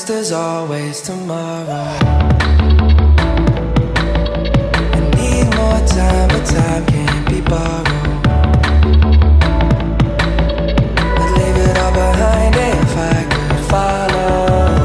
there's always tomorrow. I need more time, but time can't be borrowed. I'd leave it all behind if I could follow.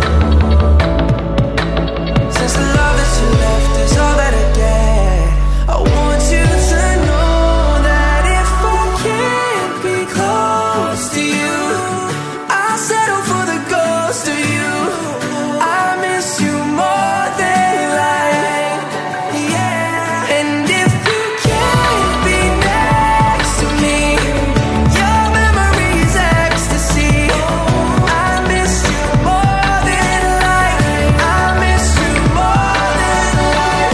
Since the love that you left is all that I get, I want you to know that if I can't be close to you, I'll settle for the ghost of you. I miss you more than life, yeah. And if you can't be next to me, your memory is ecstasy. I miss you more than life. I miss you more than life.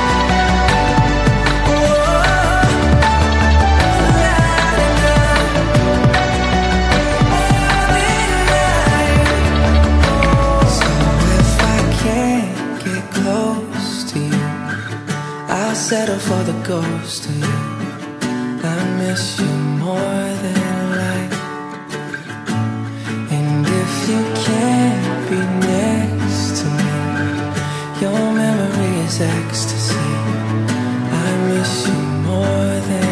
So if I can't get close to you, I'll settle for the ghost of you. I miss you more than life. And if you can't be next to me, your memory is ecstasy. I miss you more than